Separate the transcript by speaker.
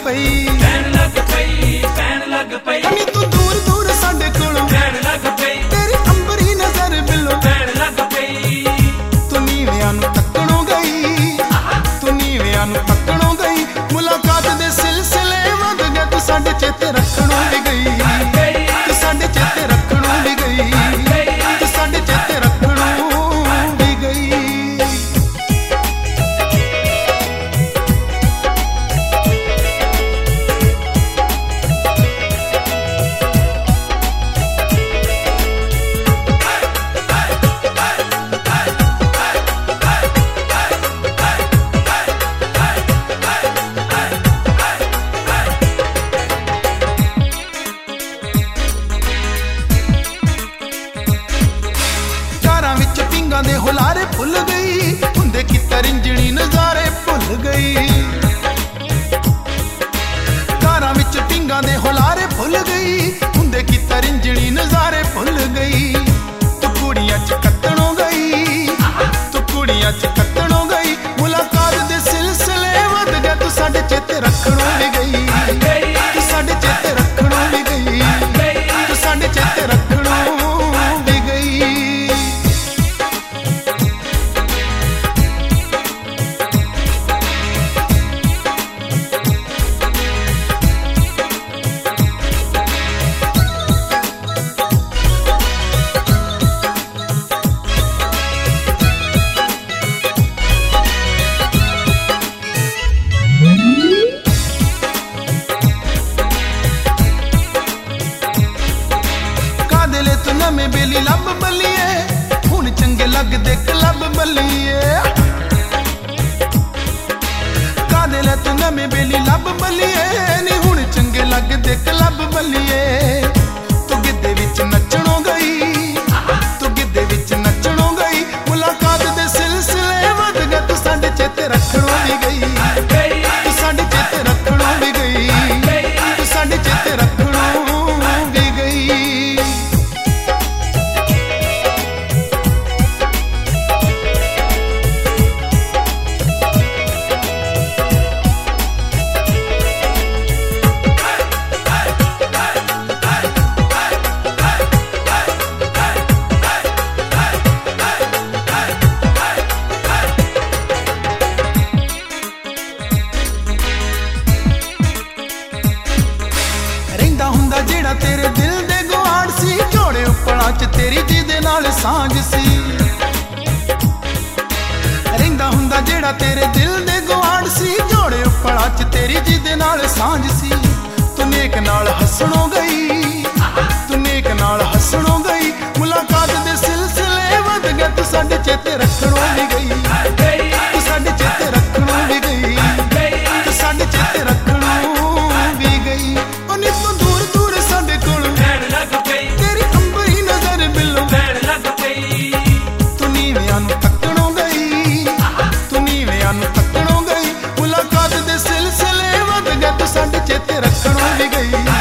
Speaker 1: पई,
Speaker 2: पैन लग पई, पैन लग पई।
Speaker 1: नी तू दूर दूर साडे कोलों
Speaker 2: पैन लग पई,
Speaker 1: तेरी अंबरी नजर बिलो
Speaker 2: पैन लग पई।
Speaker 1: तू नीवियां नूं तकणों गई, तू नीवियां नूं तकणों गई, मुलाकात दे सिलसिले वध गए, तू साडे चेते रखणों भी गई, तू साडे चेते रखणों भी गई, तू साडे चेते रखणों भी गई। दे हुलारे भुल गई, हुंदे की तरिंजणी नजारे भुल गई, कारां विच पिंगां दे हुलारे भुल गई, हुंदे की तरिंजणी नजारे भुल गई। तू कुड़ियां च कत्तणों गई, तू कुड़ियां च कत्तणों गई, मुलाकात दे सिलसिले वध गए, तू साडे चेते रखणों भी गई, तू साडे चेते रखणों भी गई, तू साडे चेते रखणों भी गई। नवें बेली लब बल्लिए, हुण चंगे लगदे क्लब बल्लिए, कादे ले तू नवें बेली लब बल्लिए, नी हुण चंगे लगदे क्लब बल्लिए। तू गिद्धे विच नच्चणों गई, तू गिद्धे विच नच्चणों गई, मुलाकात दे सिलसिले वध गए, तू साडे चेते रखणों भी गई, तू साडे चेते रखणों भी गई, तू साडे चेते रखणों भी गई। जेड़ा तेरे दिल दे गुआड़ सी, जोड़े उपड़ा च तेरी जिदे नाल सांझ सी, रहिंदा हुंदा जेड़ा तेरे दिल दे गुआड़ सी, जोड़े उपड़ा च तेरी जिदे नाल सांझ सी। तू नेक नाल हसणों गई, तू नेक नाल हसणों गई, मुलाकात दे सिलसिले वध गए, तू साडे चेते रखणों भी गई, तू साडे चेते रखणों भी गई, तू साडे चेते रखणों भी गई। नी तू दूर दूर साडे कोलों
Speaker 2: पैन लग पई,
Speaker 1: तेरी अंबरी नजर बिलो
Speaker 2: पैन लग पई।
Speaker 1: तू नीवियां नूं तकणों गई, तू नीवियां नूं तकणों गई, मुलाकात दे सिलसिले वध गए, तू साडे चेते रखणों भी गई।